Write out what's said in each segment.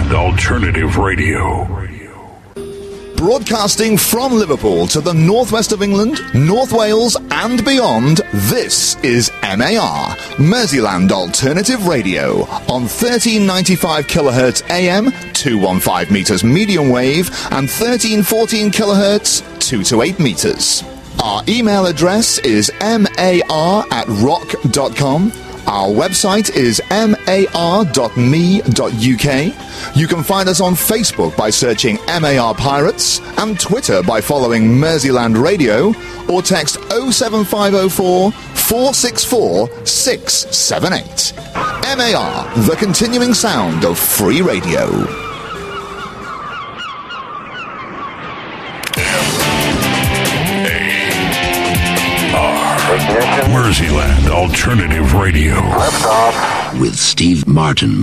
Merseysland Alternative Radio. Broadcasting from Liverpool to the northwest of England, North Wales and beyond, this is MAR, Merseyland Alternative Radio, on 1395 kHz AM, 215 metres medium wave, and 1314 kHz, 2 to 8 metres. Our email address is mar@rock.com. Our website is mar.me.uk. You can find us on Facebook by searching MAR Pirates and Twitter by following Merseyland Radio, or text 07504 464 678. MAR, the continuing sound of free radio. Merseyland Alternative Radio. Liftoff. With Steve Martin.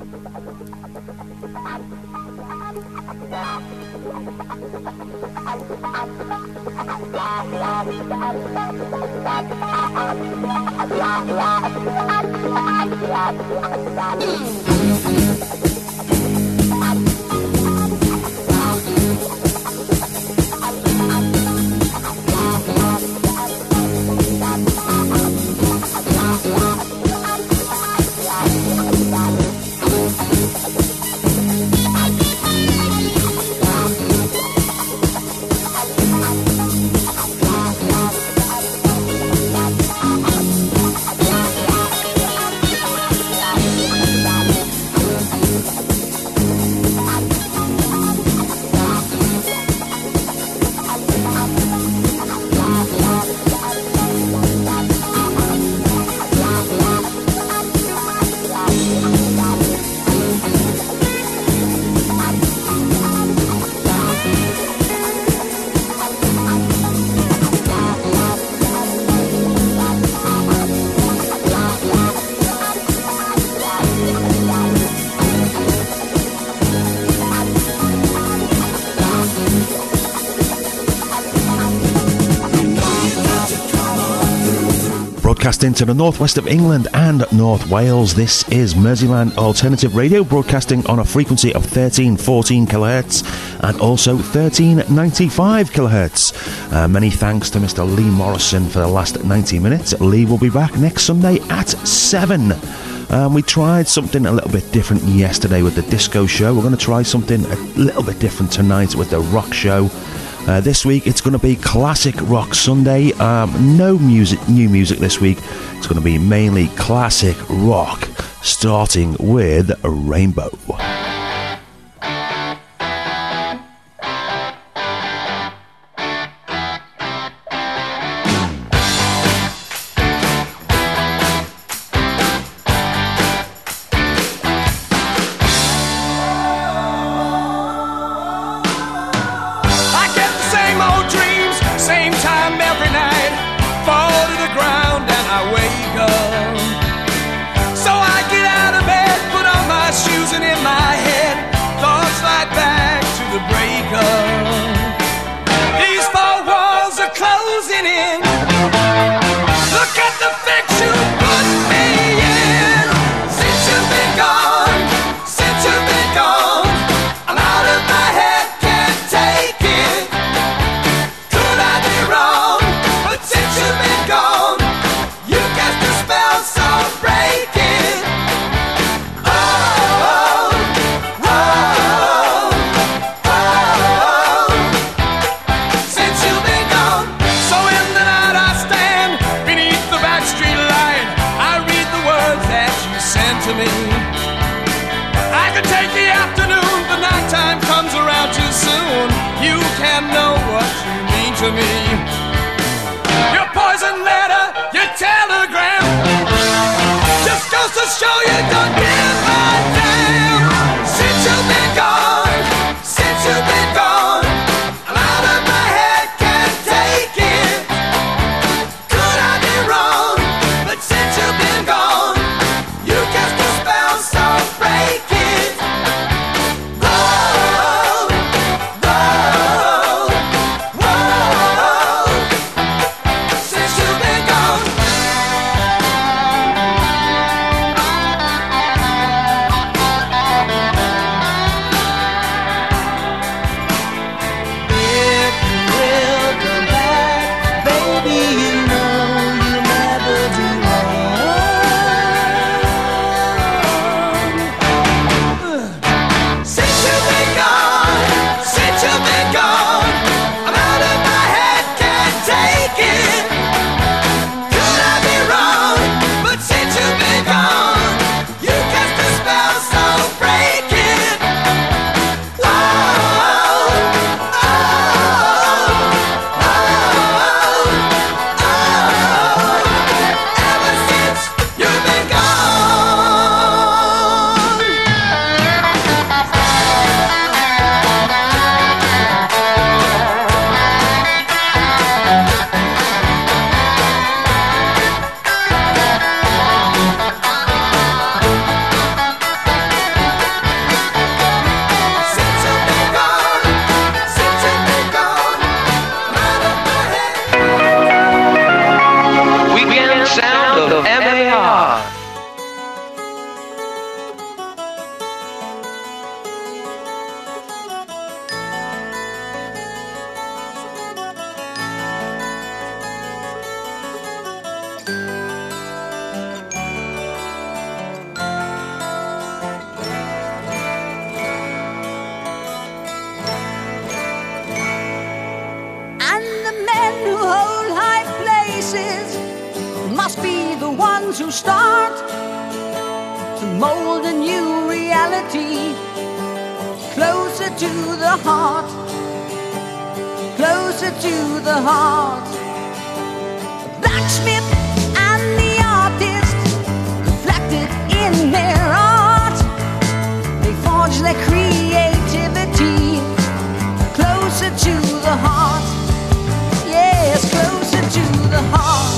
Broadcasting to the northwest of England and North Wales, this is Merseyland Alternative Radio, broadcasting on a frequency of 1314 kHz and also 1395 kHz. Many thanks to Mr. Lee Morrison for the last 90 minutes. Lee will be back next Sunday at 7. We tried something a little bit different yesterday with the disco show. We're going to try something a little bit different tonight with the rock show. This week it's going to be Classic Rock Sunday. No new music this week. It's going to be mainly classic rock, starting with Rainbow. those who start to mold a new reality, closer to the heart, closer to the heart. The blacksmith and the artist, reflected in their art, they forge their creativity, closer to the heart. Yes, closer to the heart.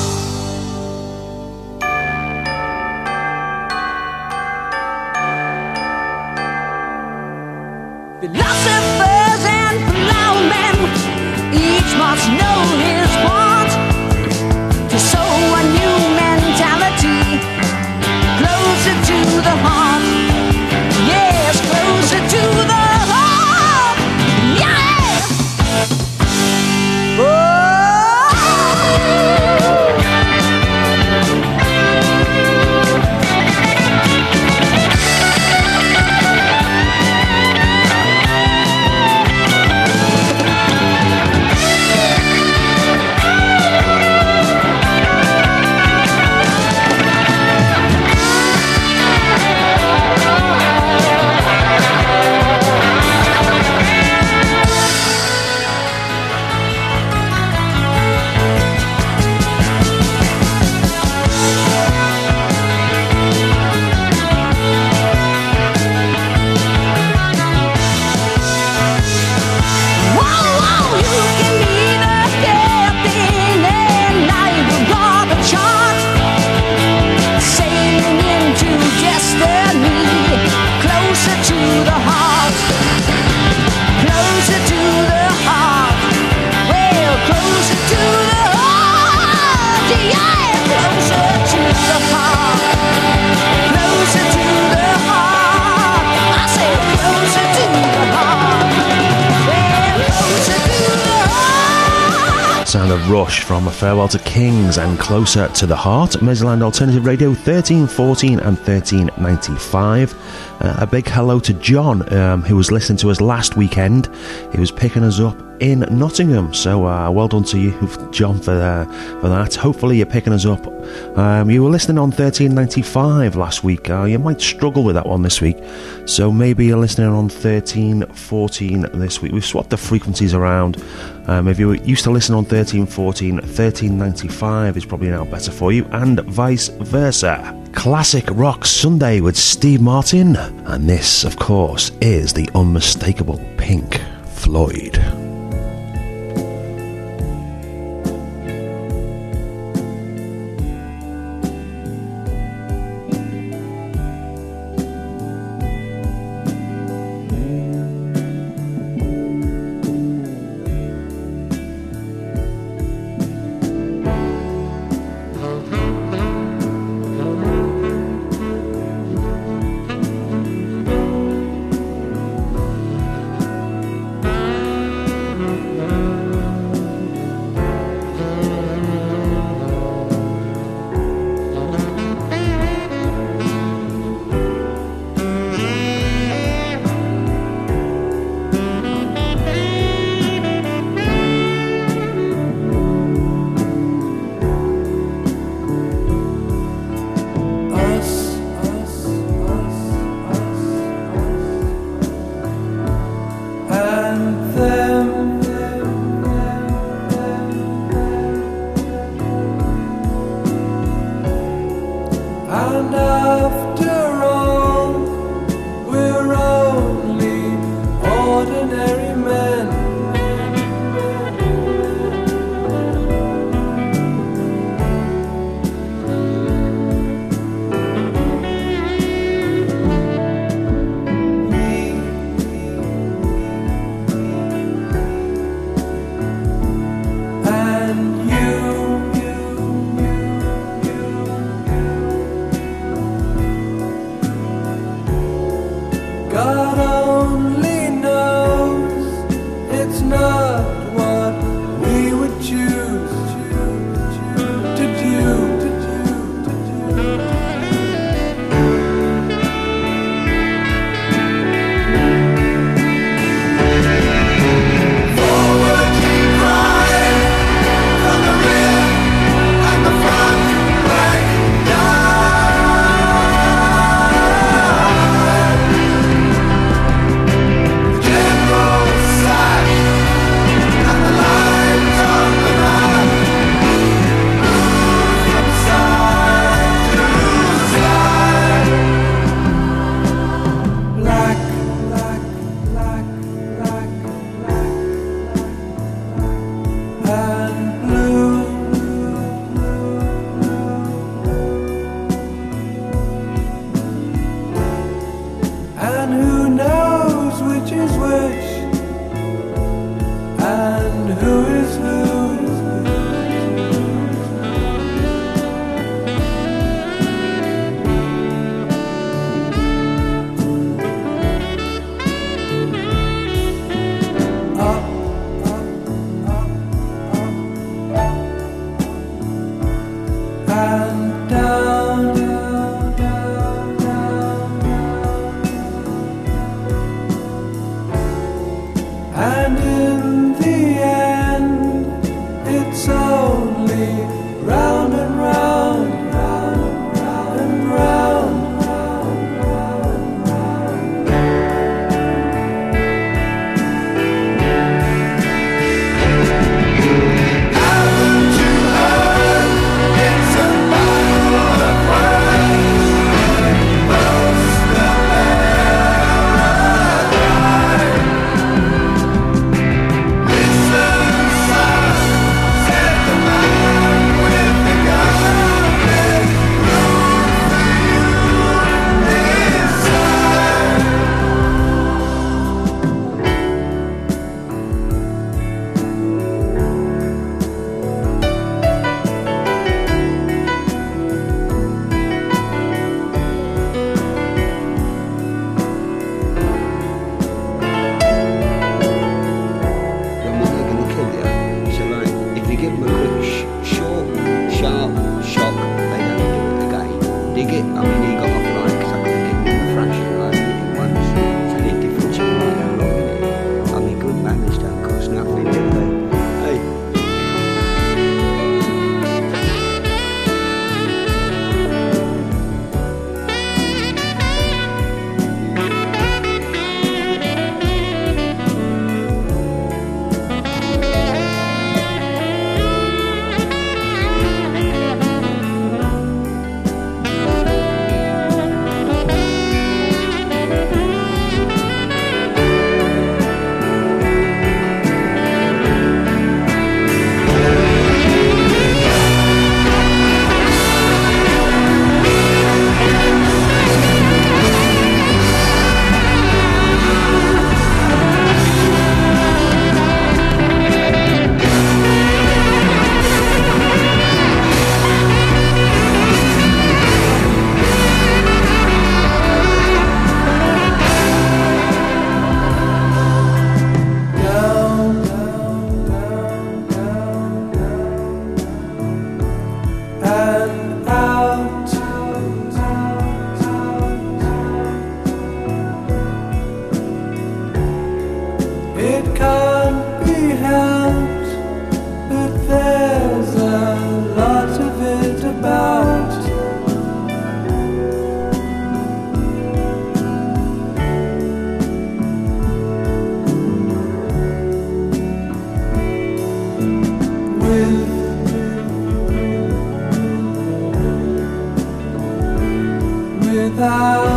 Philosophers and plowmen, each must know his part to sow a new mentality, closer to the heart. Yes, closer to the heart. Yeah. Oh. Sound of Rush from Farewell to Kings and Closer to the Heart. Merseyland Alternative Radio 1314 and 1395. A big hello to John, who was listening to us last weekend. He was picking us up in Nottingham, so well done to you, John, for that. Hopefully you're picking us up. You were listening on 1395 last week. You might struggle with that one this week, so maybe you're listening on 1314 this week. We've swapped the frequencies around. If you used to listen on 1314, 1395 is probably now better for you, and vice versa. Classic Rock Sunday with Steve Martin, and this, of course, is the unmistakable Pink Floyd. Die.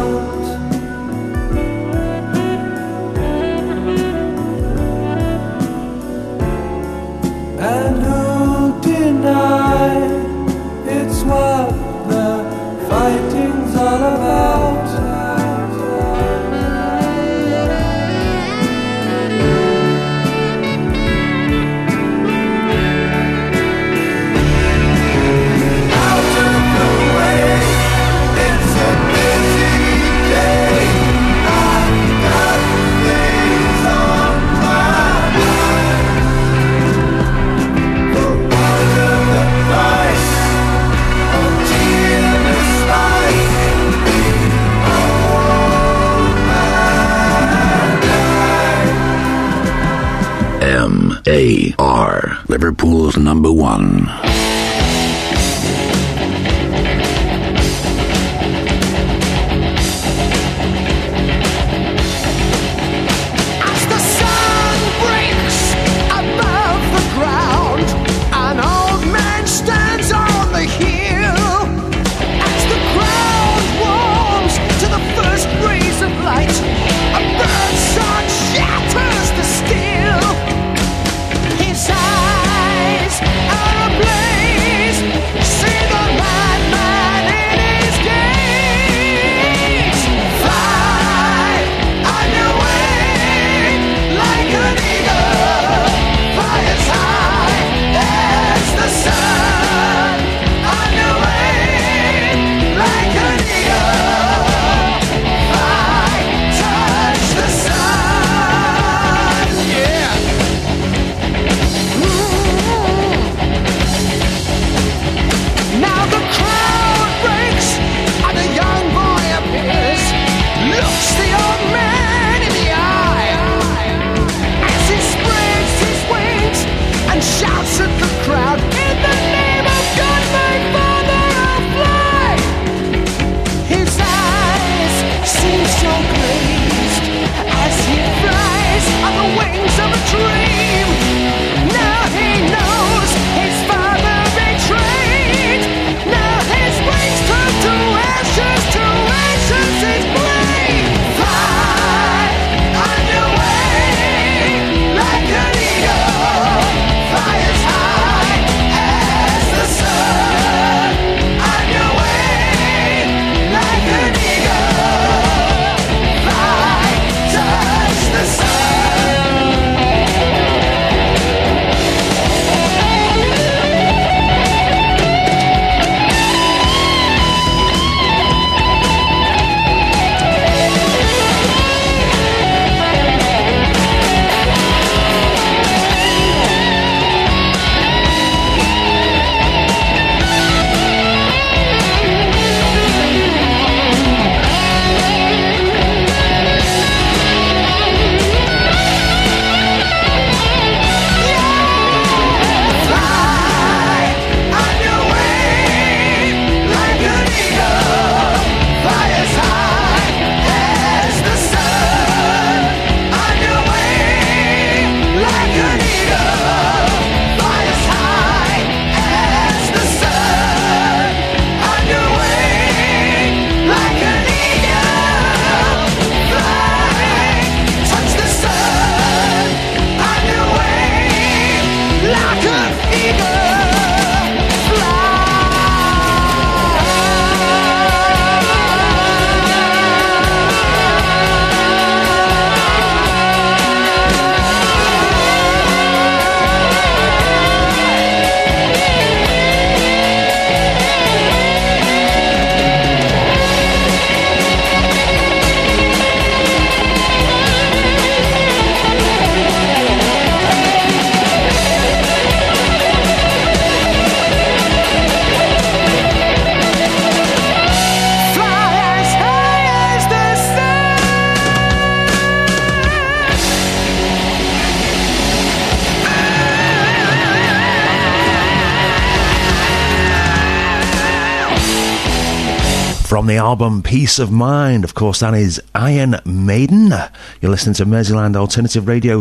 And who'll deny it's what the fighting's all about? Out of the way, it's a busy day. I've got things on my mind. For one of the price of tearless life, old man MAR, Liverpool's number one. As the sun breaks above the ground, an old man stands on the hill. As the ground warms to the first rays of light, a bird's song shatters the steel. His eyes are ablaze. From the album Peace of Mind, of course, that is Iron Maiden. You're listening to Merseyland Alternative Radio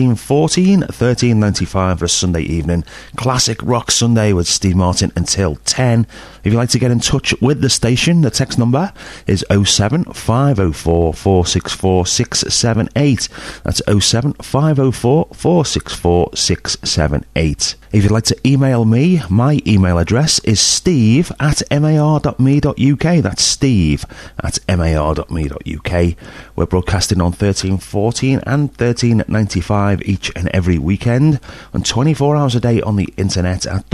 1395 for a Sunday evening. Classic Rock Sunday with Steve Martin until 10. If you'd like to get in touch with the station, the text number is 07504 464 678. That's 07504 464 678. If you'd like to email me, my email address is steve@mar.me.uk. That's steve@mar.me.uk. We're broadcasting on 1314 and 1395 each and every weekend, and 24 hours a day on the internet at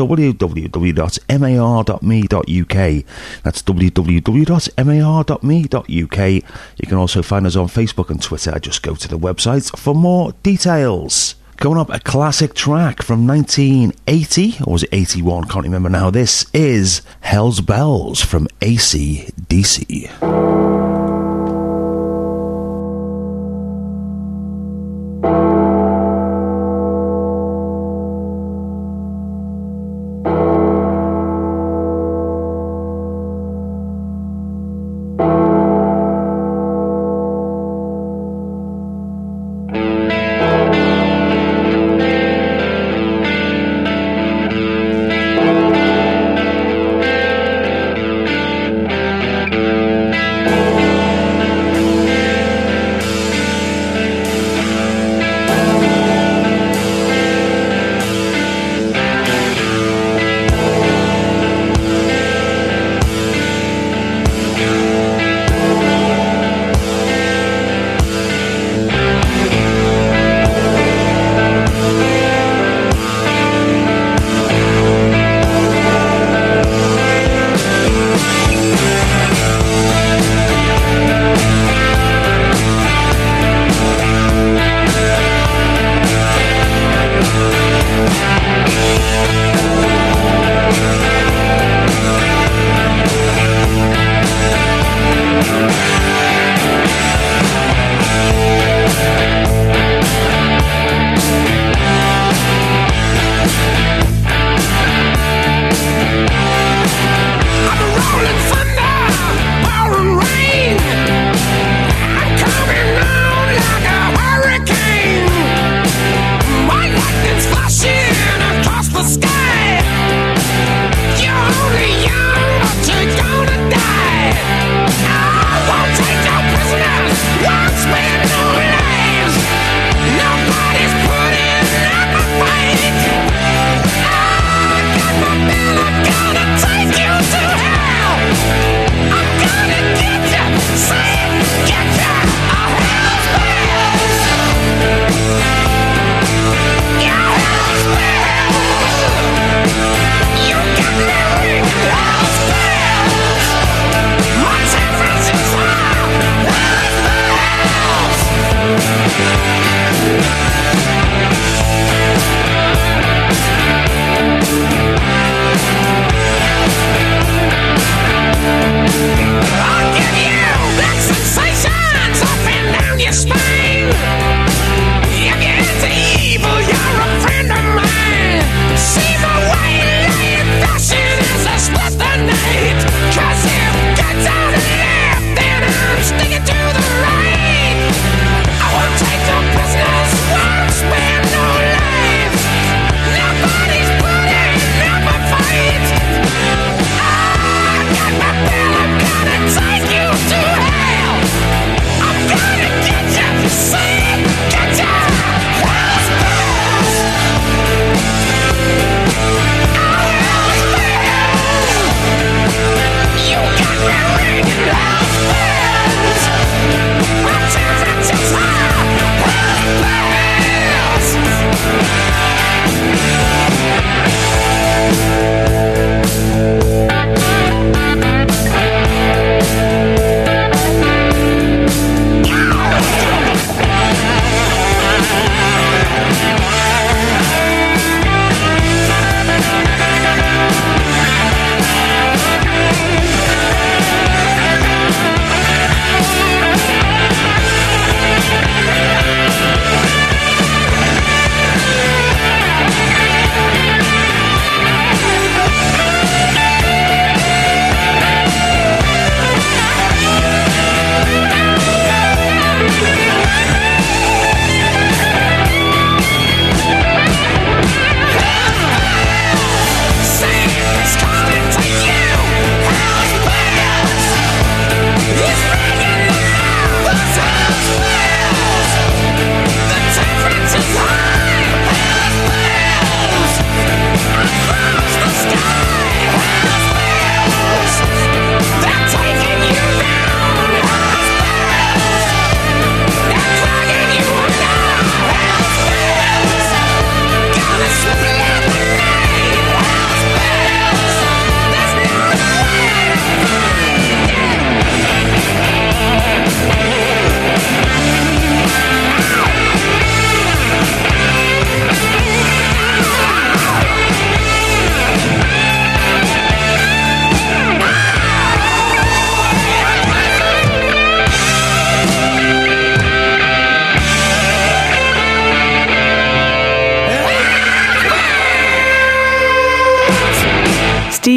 www.mar.me.uk. That's www.mar.me.uk. You can also find us on Facebook and Twitter. Just go to the website for more details. Coming up, a classic track from 1980, or was it 81? Can't remember now. This is Hell's Bells from AC/DC.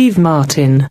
Steve Martin.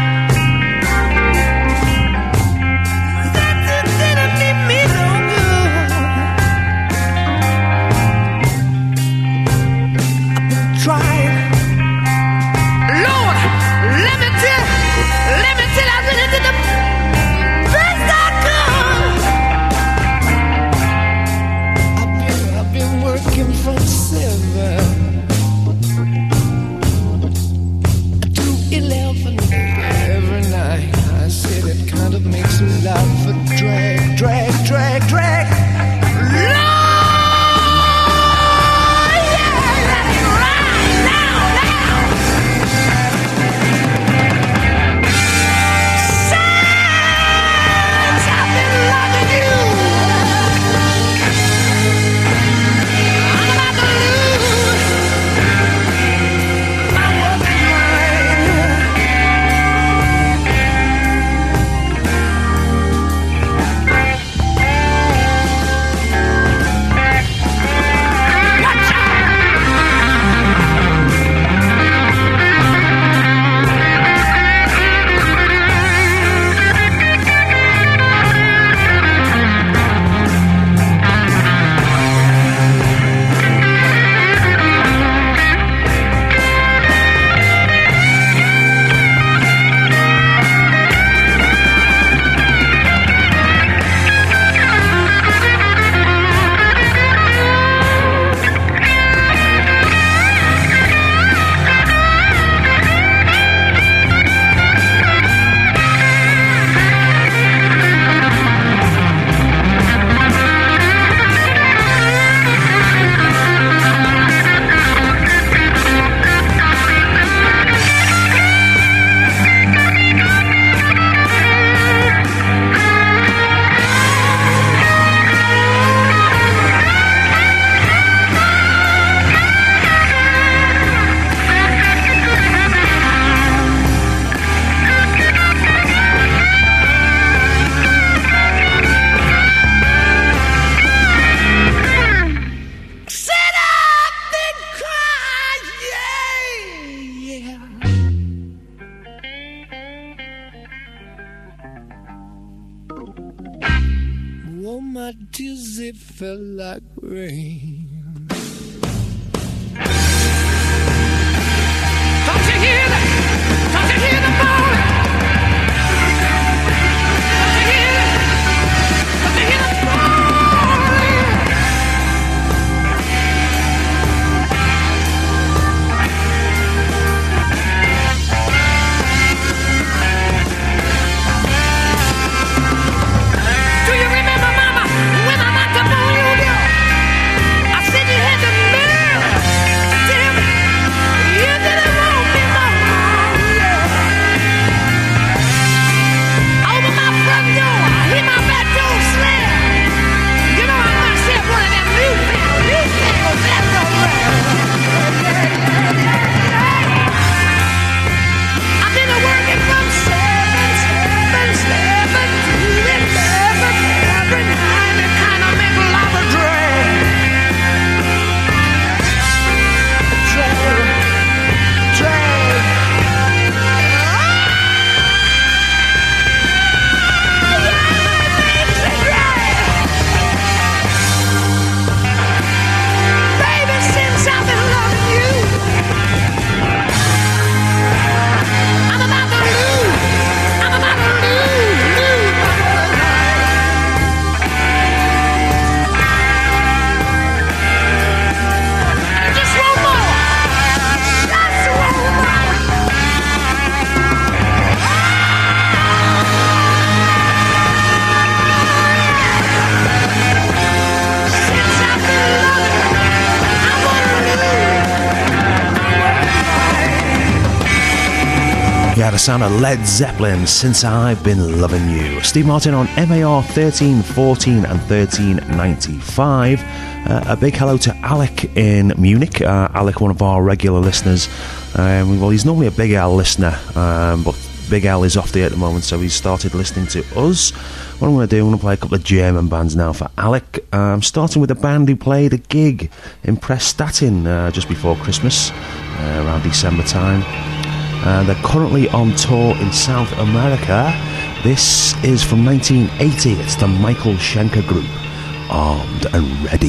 Good. my tears, they fell like rain. Don't you hear that? Don't you hear the moaning? Don't you hear that? Don't you hear the moaning? Do you remember, Mama, when I'm at the moon? I said you had to live. Damn it. You didn't want me, Mama. Open my front door. Hear my back door slam. You know I must have one of them newfangled that's around. I've been working from 7 to 11 every night. It kind of make a lot of drag. Baby, since I've been loving you, I'm about to lose. I'm about to lose my mind. Just one more. Just one more. Since I've been loving you, I wanna lose. Yeah, the sound of Led Zeppelin, Since I've Been Loving You. Steve Martin on MAR 1314 and 1395. A big hello to Alec in Munich. Alec, one of our regular listeners. Well, he's normally a Big L listener, but Big L is off the air at the moment, so he's started listening to us. What I'm going to do, I'm going to play a couple of German bands now for Alec. Starting with a band who played a gig in Prestatyn just before Christmas, around December time. They're currently on tour in South America. This is from 1980. It's the Michael Schenker Group, Armed and Ready.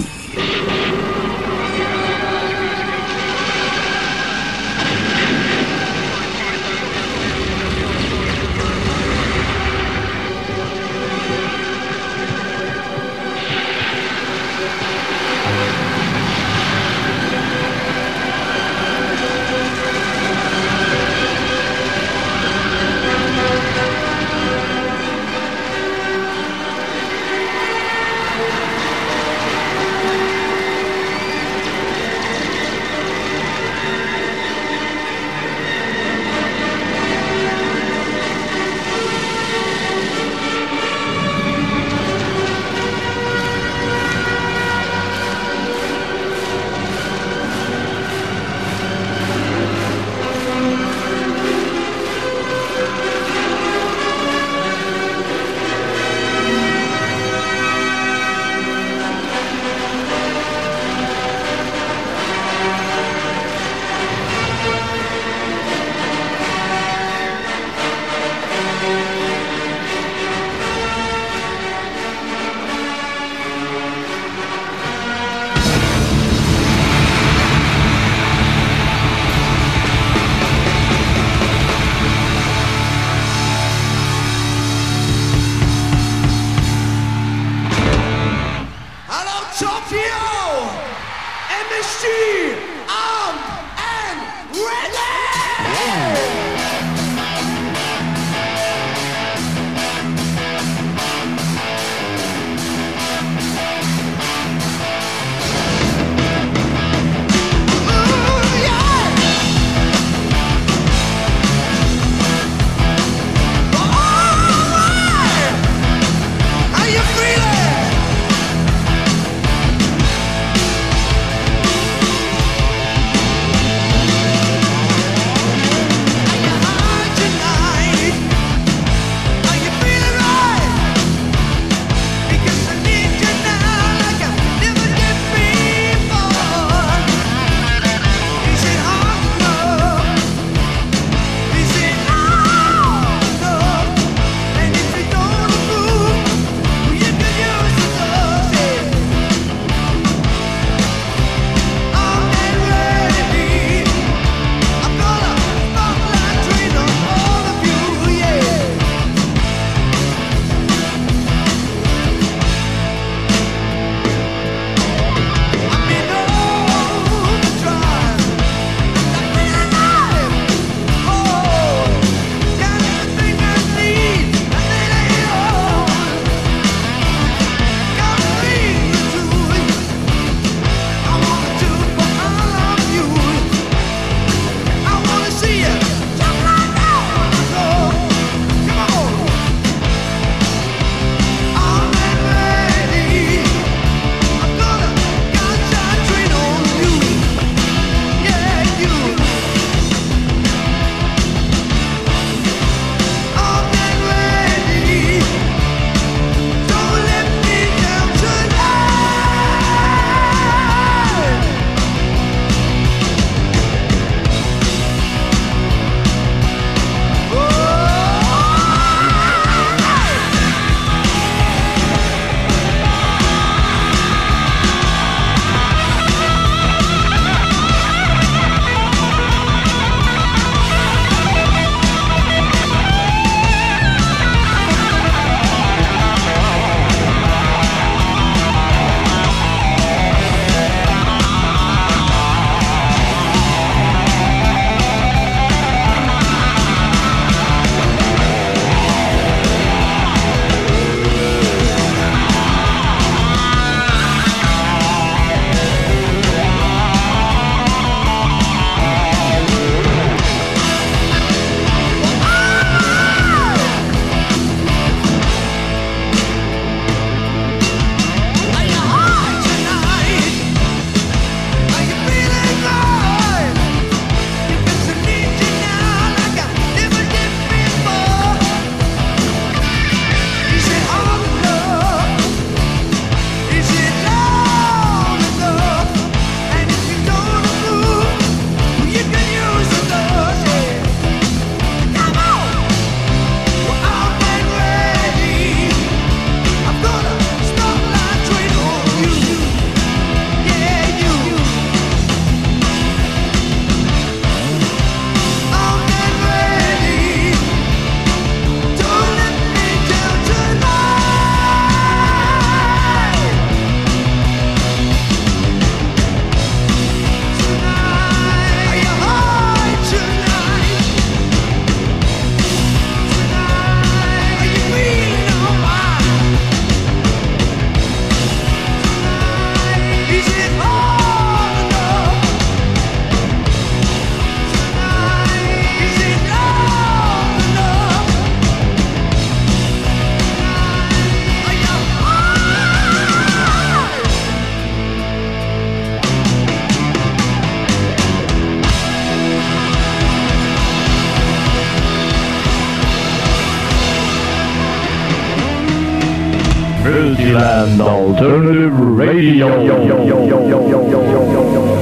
Mercyland Alternative Radio.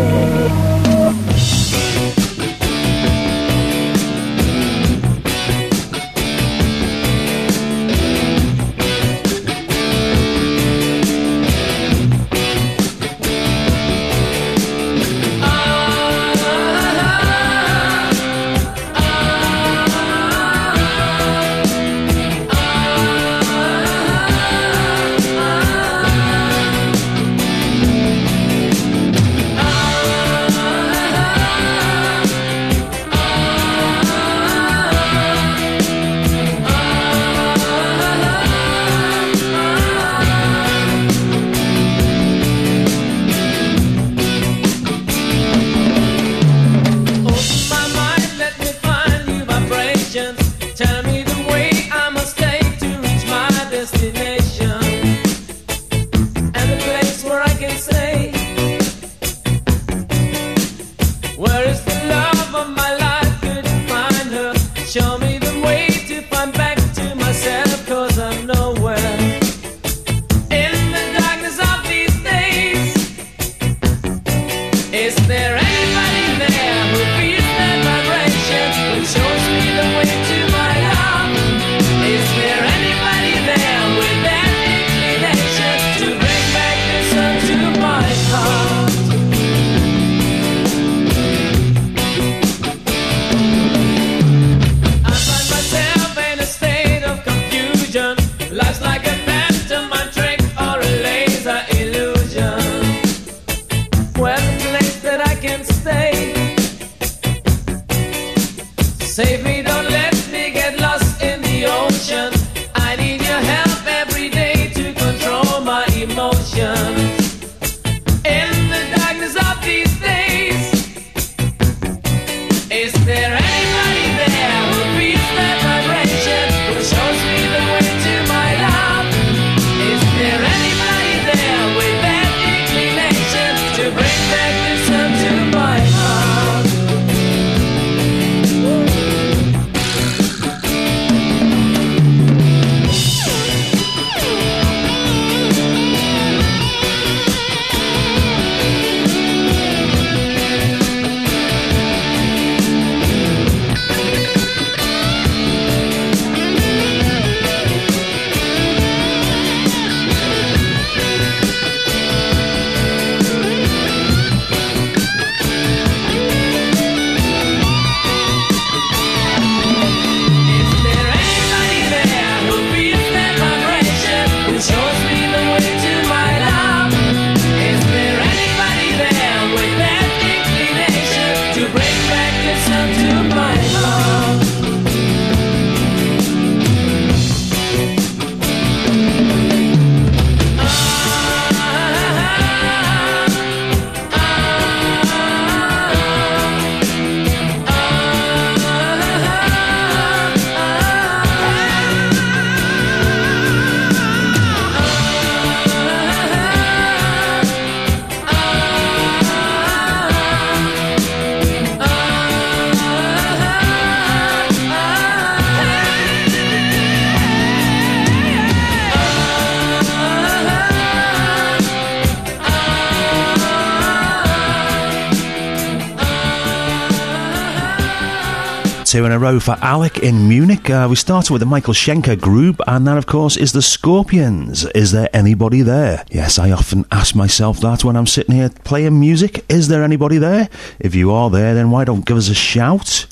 Two in a row for Alec in Munich. We started with the Michael Schenker group, and that, of course, is the Scorpions. Is there anybody there? Yes, I often ask myself that when I'm sitting here playing music. Is there anybody there? If you are there, then why don't give us a shout?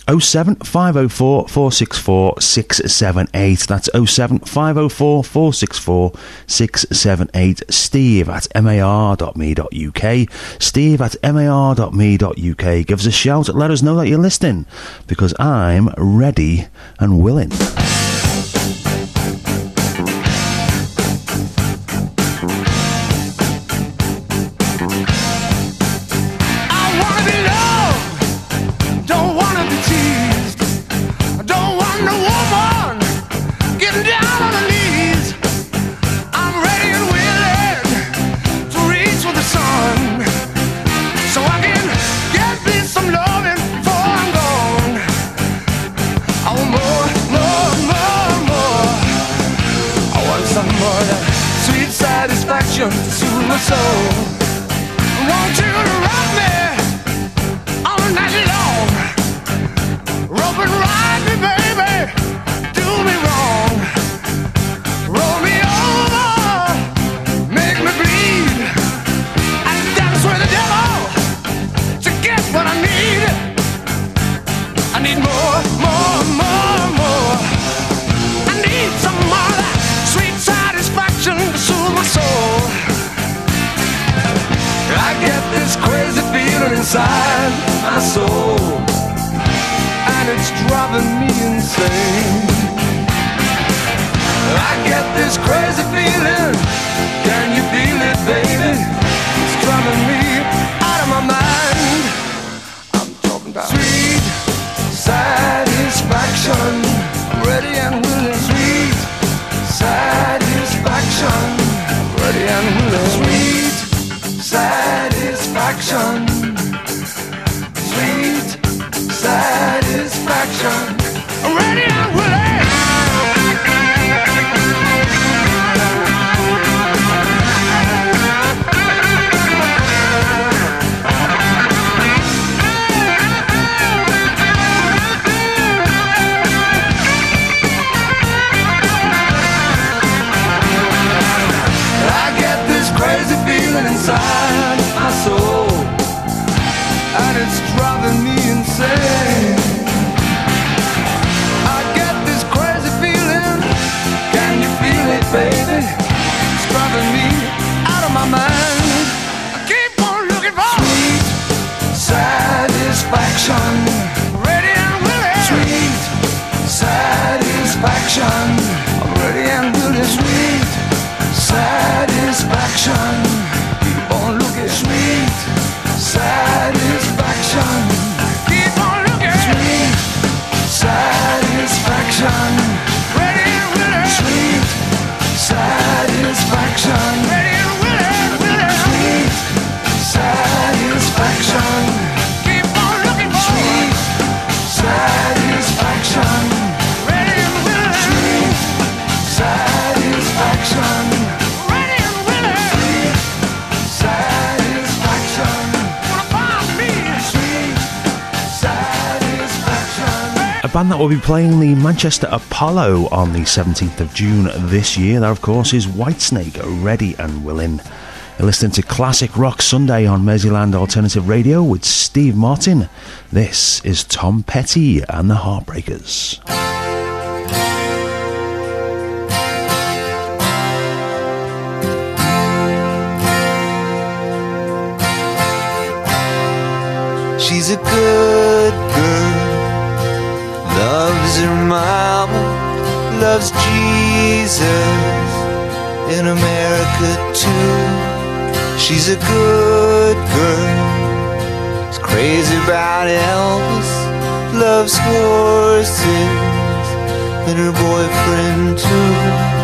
07504 464 678. That's 07504 464 678. Steve at mar.me.uk. Steve at mar.me.uk. Give us a shout. Let us know that you're listening, because I'm ready and willing. More satisfaction to soothe my soul. I want you to rock me all night long. Rope and ride me, baby, do me wrong. Roll me over, make me bleed. I dance with the devil to get what I need. I need more, more, more, more. I need some more of that sweet satisfaction to soothe my soul. I get this crazy feeling inside my soul, and it's driving me insane. I get this crazy feeling, can you feel it, baby? It's driving me out of my mind. I'm talking about sweet satisfaction, ready and willing. Sweet satisfaction, ready and willing. Sweet satisfaction, sweet satisfaction, ready and willing. Inside my soul, and it's driving me insane. I get this crazy feeling, can you feel it, baby? It's driving me out of my mind. I keep on looking for sweet satisfaction, ready and willing. Sweet satisfaction, I'm ready and willing. Sweet satisfaction, sweet satisfaction. Keep on looking. Sweet satisfaction. Ready and willing. Sweet satisfaction. Ready and willing. Sweet satisfaction. Keep on looking for sweet satisfaction. Ready and willing. Sweet satisfaction. A band that will be playing the Manchester Apollo on the 17th of June this year. That, of course, is Whitesnake, Ready and Willing. You're listening to Classic Rock Sunday on Merseyland Alternative Radio with Steve Martin. This is Tom Petty and the Heartbreakers. She's a good girl, loves her mama, loves Jesus, in America too. She's a good girl, is crazy about Elvis, loves horses, and her boyfriend too.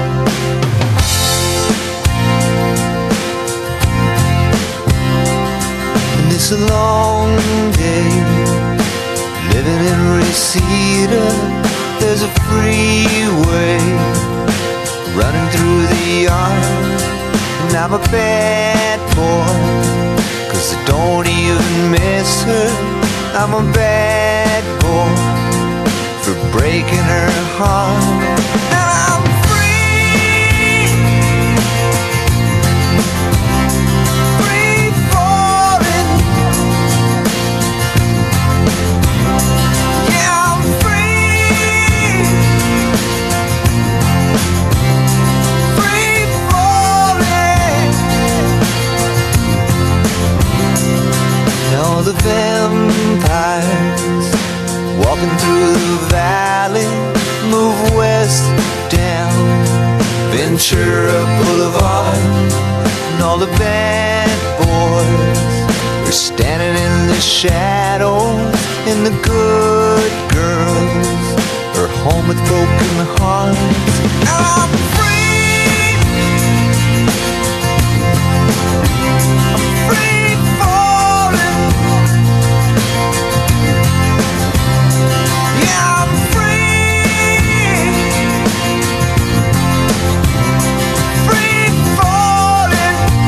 It's a long day, living in Reseda. There's a freeway running through the yard, and I'm a bad boy, 'cause I don't even miss her. I'm a bad boy for breaking her heart. Now I'm all the vampires walking through the valley move west down Ventura Boulevard, and all the bad boys are standing in the shadows, and the good girls are home with broken hearts. Now I'm free, I'm free falling. Yeah, I'm free, free falling.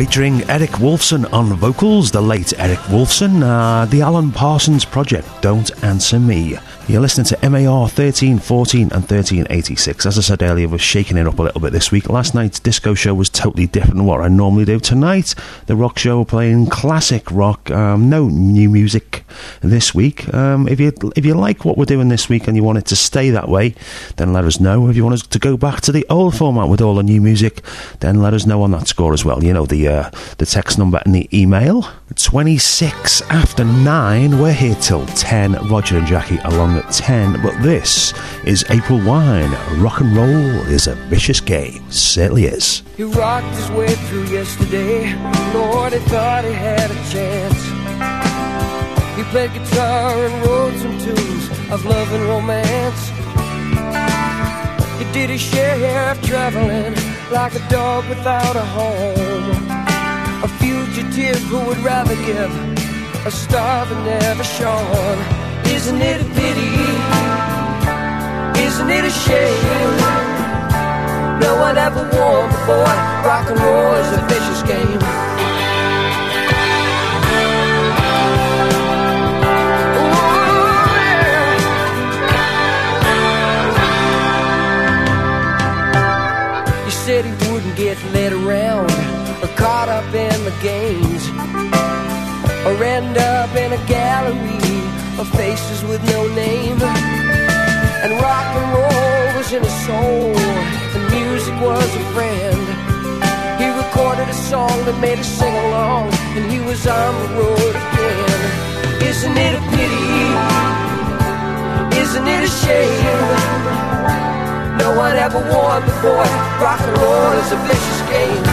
featuring Eric Wolfson on vocals, the late Eric Wolfson, the Alan Parsons Project, Don't Answer Me. You're listening to MAR 1314 and 1386. As I said earlier, we're shaking it up a little bit this week. Last night's disco show was totally different than what I normally do. Tonight, the rock show, we're playing classic rock, no new music this week. If you like what we're doing this week and you want it to stay that way, then let us know. If you want us to go back to the old format with all the new music, then let us know on that score as well. You know, the text number and the email. 26 after 9, we're here till 10. Roger and Jackie along at 10, but this is April Wine. Rock and roll is a vicious game. Certainly is. He rocked his way through yesterday. Lord, he thought he had a chance. He played guitar and wrote some tunes of love and romance. He did his share of traveling like a dog without a home, a fugitive who would rather give a star than never shone. Isn't it a pity? Isn't it a shame? No one ever warned the boy, rock and roll is a vicious game. He said he wouldn't get led around or caught up in the games, or end up in a gallery of faces with no name. And rock and roll was in his soul, and music was a friend. He recorded a song that made us sing along, and he was on the road again. Isn't it a pity? Isn't it a shame? No one ever warned the boy, rock and roll is a vicious game.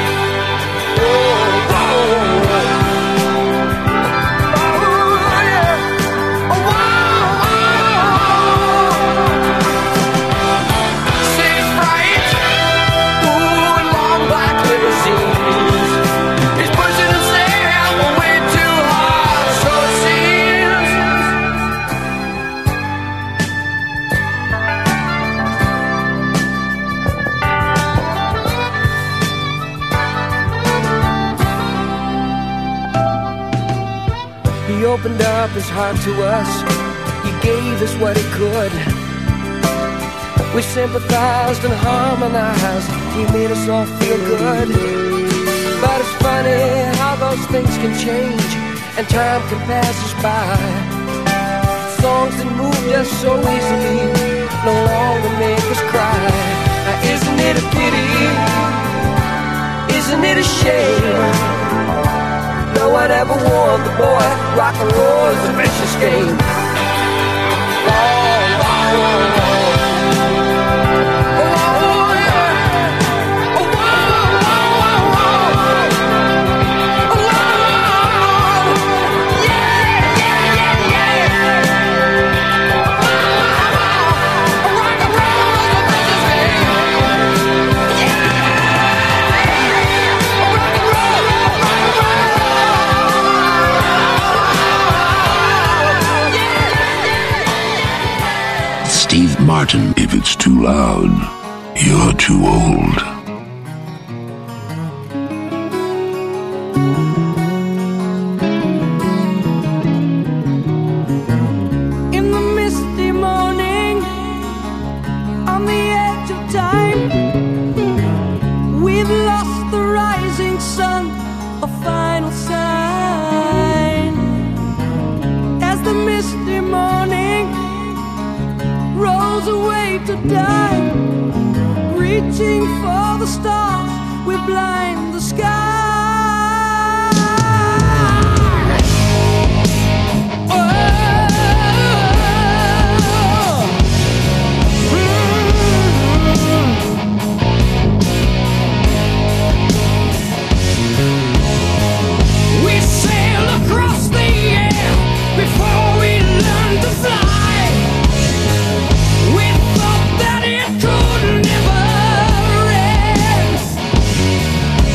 He opened up his heart to us. He gave us what he could. We sympathized and harmonized. He made us all feel good. But it's funny how those things can change and time can pass us by. Songs that moved us so easily no longer make us cry. Now isn't it a pity? Isn't it a shame? No one ever warned the boy, rock and roll is a vicious game. Oh, oh, oh, oh. Steve Martin. If it's too loud, you're too old. In the misty morning, on the edge of time, we've lost the rising sun, a final sign. As the misty morning rolls away to die, reaching for the stars, we blind the sky. We sail across the air before we learn to fly. We thought that it could never end.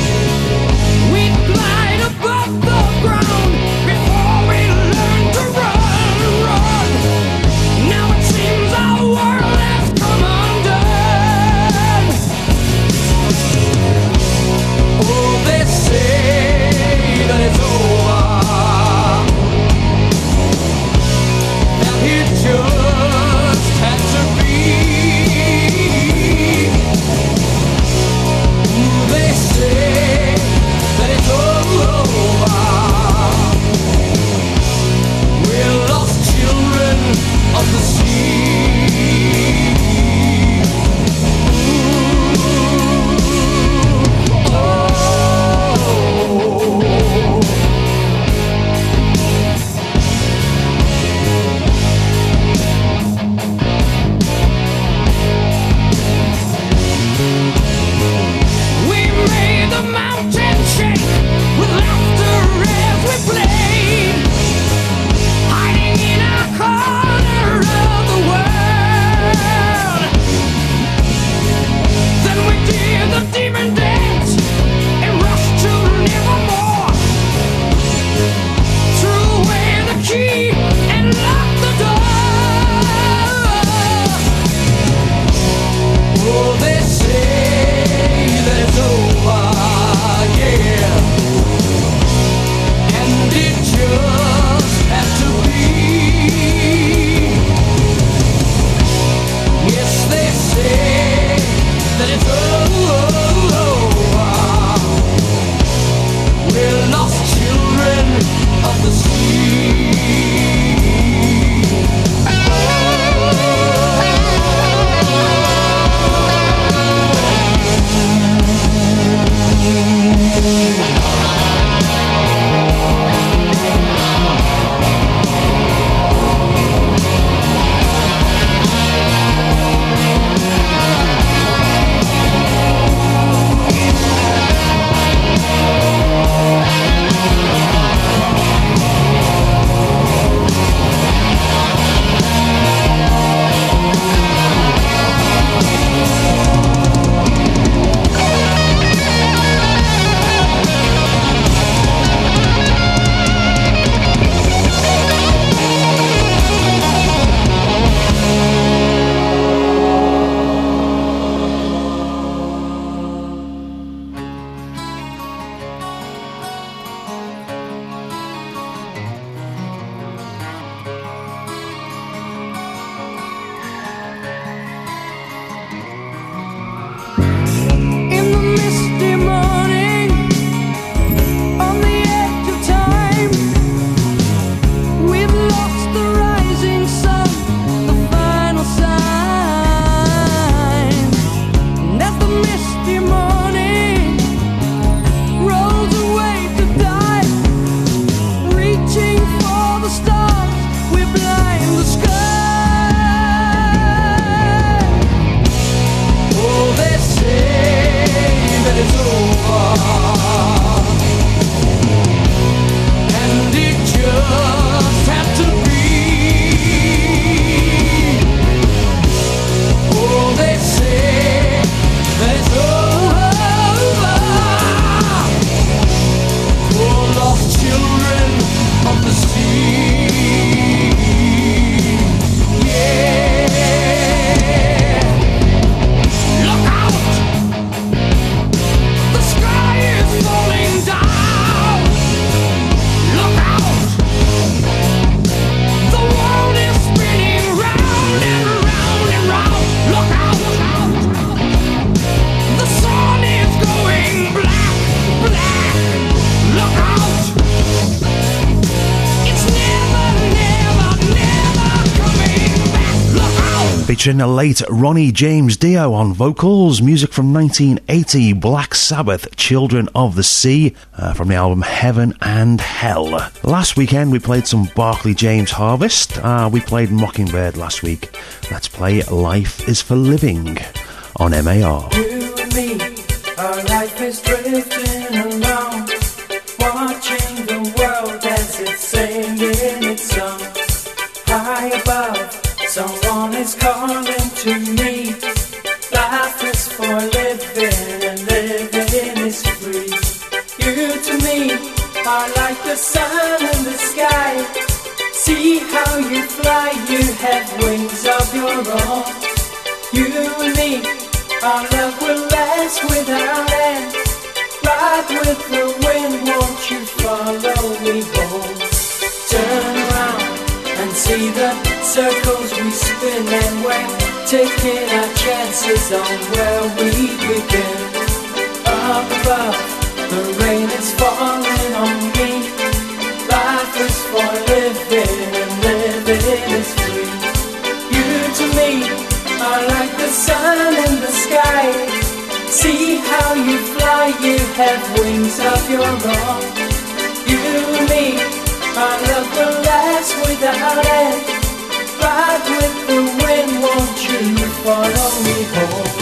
featuring the late Ronnie James Dio on vocals. Music from 1980, Black Sabbath, Children of the Sea, from the album Heaven and Hell. Last weekend we played some Barclay James Harvest. We played Mockingbird last week. Let's play Life is for Living on MAR. You and me, our life is drifting along, watching the world as it's singing its song. High above, someone is calling to me. Life is for living and living is free. You to me are like the sun in the sky. See how you fly, you have wings of your own. You and me, our love will last without end. Ride with the wind, won't you follow me home? Turn around and see the circles we spin, and we're taking our chances on where we begin. Up above, the rain is falling on me. Life is for living and living is free. You to me are like the sun in the sky. See how you fly, you have wings of your own. You and me, our love will last without end. Ride with the wind, won't you follow me home?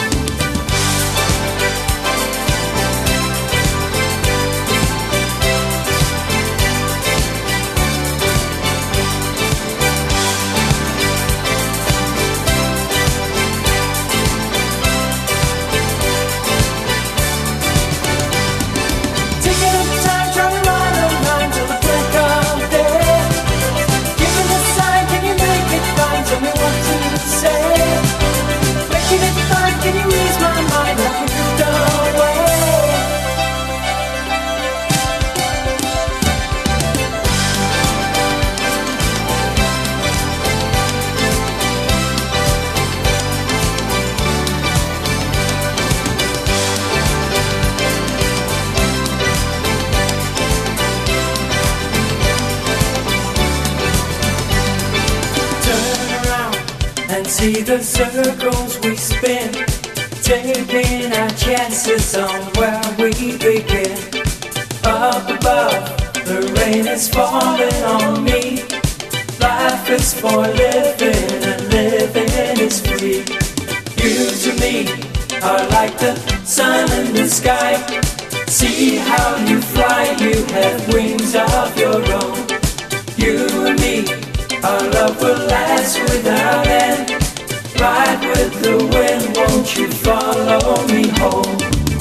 Can you ease my mind like you don't away? Turn around and see the circles we spin, taking our chances on where we begin. Up above, the rain is falling on me. Life is for living and living is free. You to me are like the sun in the sky. See how you fly, you have wings of your own. You and me, our love will last without end. Ride with the wind, won't you follow me home?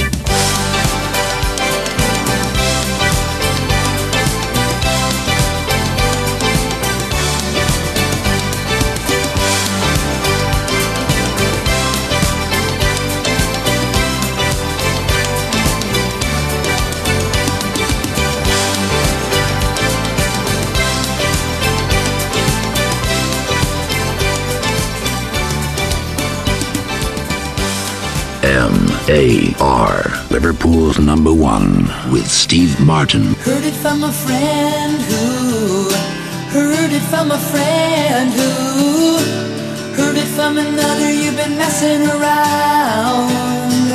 MAR, Liverpool's #1 with Steve Martin. Heard it from a friend who heard it from a friend who heard it from another. You've been messing around.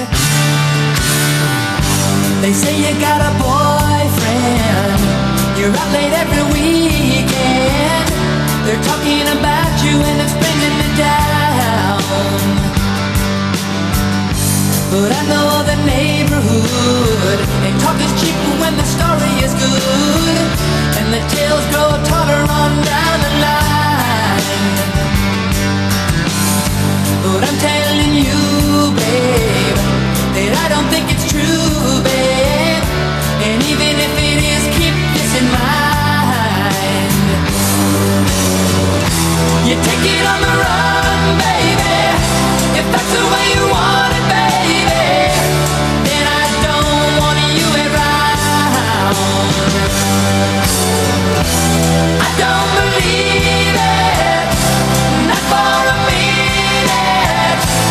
They say you got a boyfriend, you're out late every weekend. They're talking about you and it's bringing me down. But I know the neighborhood, and talk is cheap when the story is good, and the tales grow taller on down the line. But I'm telling you, babe, that I don't think it's true, babe. And even if it is, keep this in mind. You take it on the run, baby, if that's the way you want it, baby. Then I don't want you around. I don't believe it, not for a minute.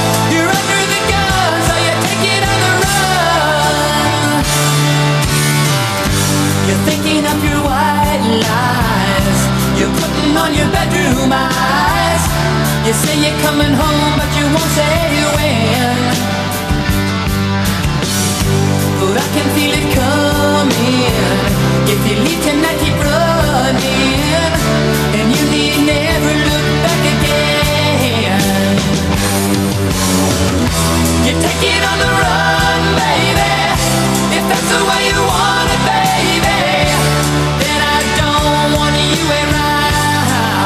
you take it on the run, baby. If that's the way you want it, baby, then I don't want you around.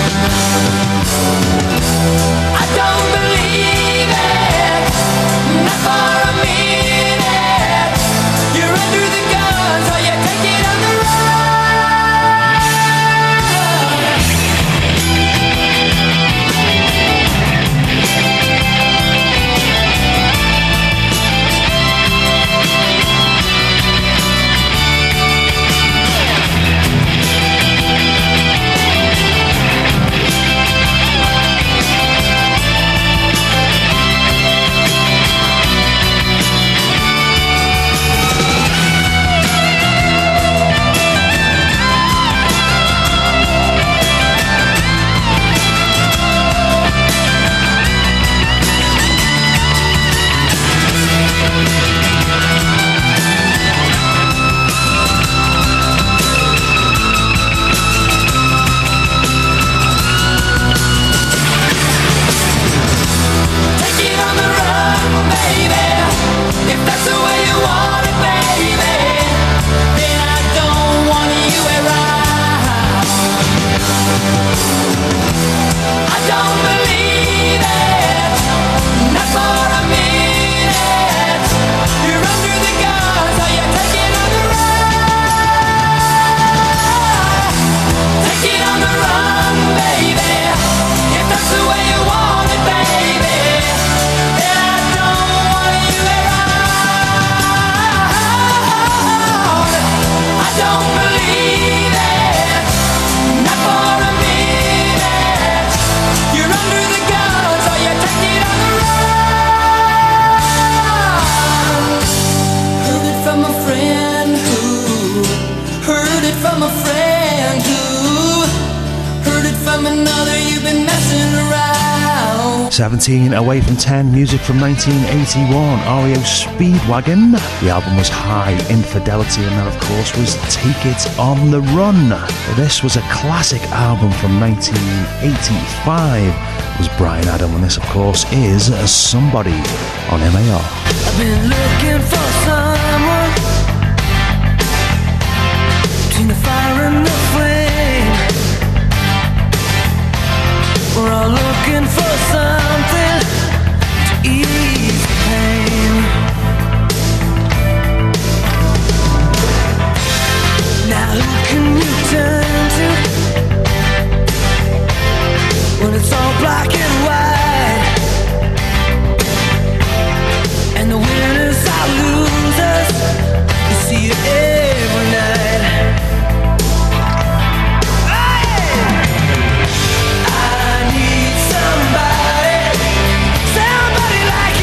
I don't believe it, not for a minute. You're under the gun, so you take it on the run. From a friend who heard it from another. You've been messing around. 17 away from 10, music from 1981, REO Speedwagon. The album was High Infidelity, and that of course was Take It on the Run. This was a classic album from 1985. It was Bryan Adam, and this of course is Somebody on MAR. I've been looking for someone between the fire and the flame. We're all looking for something to ease the pain. Now who can you turn to when it's all black and white, and the winners are losers? You see it every night. Somebody like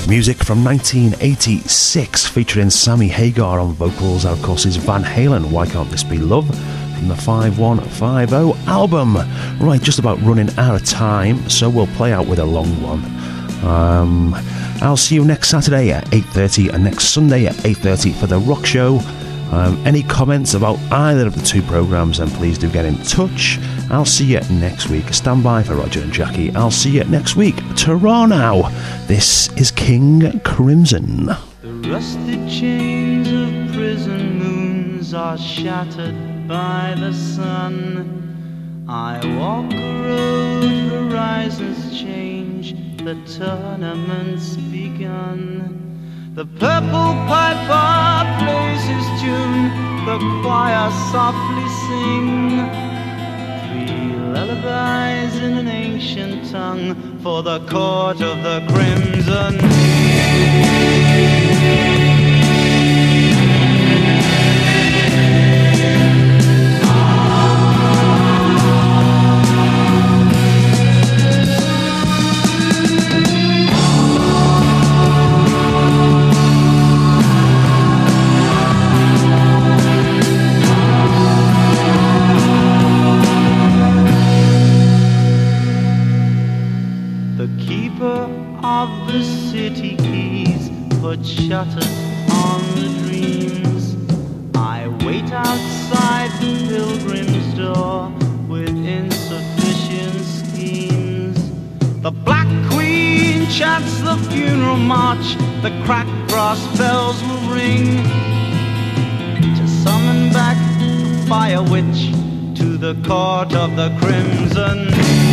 music from 1986 featuring Sammy Hagar on vocals. That, of course, is Van Halen, Why Can't This Be Love, from the 5150 album. Right, just about running out of time, so we'll play out with a long one. I'll see you next Saturday at 8:30 and next Sunday at 8:30 for the Rock Show. Any comments about either of the two programmes, then please do get in touch. I'll see you next week. Stand by for Roger and Jackie. I'll see you next week. Ta-ra now. This is King Crimson. The rusted chains of prison moons are shattered by the sun. I walk a road, horizons change, the tournament's begun. The purple piper plays his tune, the choir softly sing. 3 lullabies in an ancient tongue for the court of the crimson. Of the city keys put shutters on the dreams. I wait outside the pilgrim's door with insufficient schemes. The Black Queen chants the funeral march, the cracked brass bells will ring to summon back the fire witch to the court of the crimson.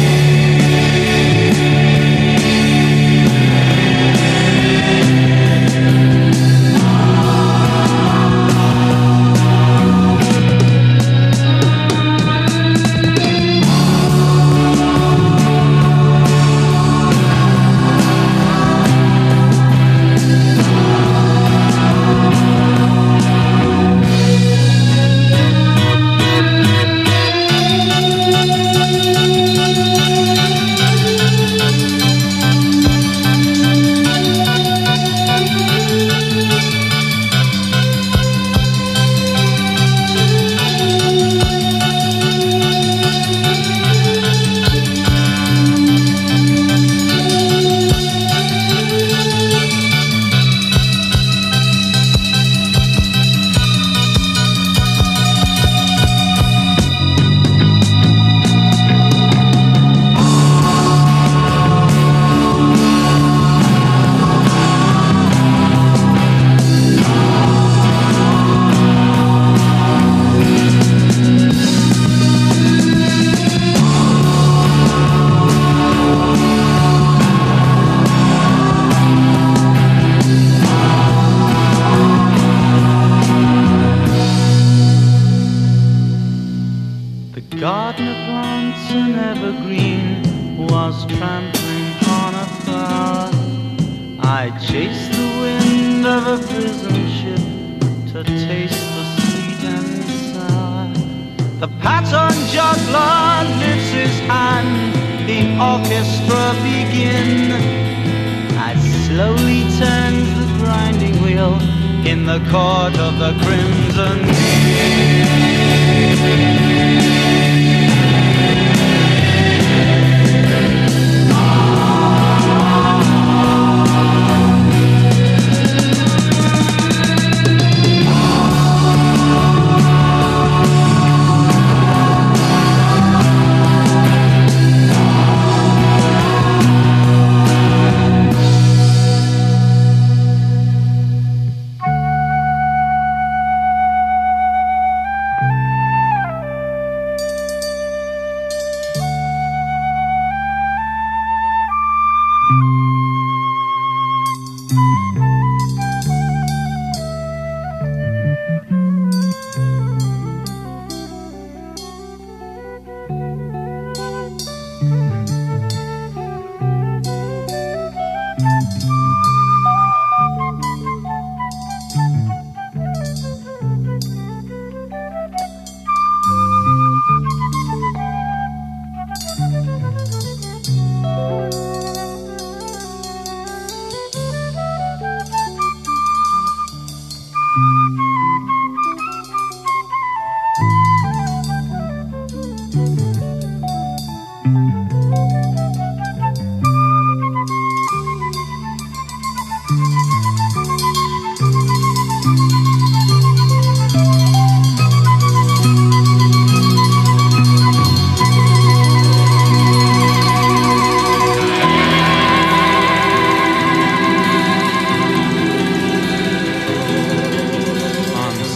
In the court of the crimson.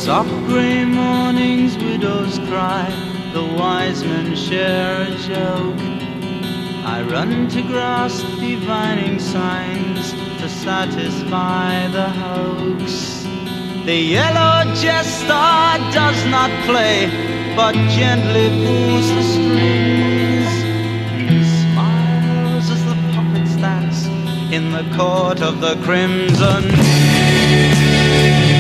Soft grey mornings, widows cry, the wise men share a joke. I run to grasp divining signs to satisfy the hoax. The yellow jester does not play, but gently pulls the strings. He smiles as the puppets dance in the court of the crimson.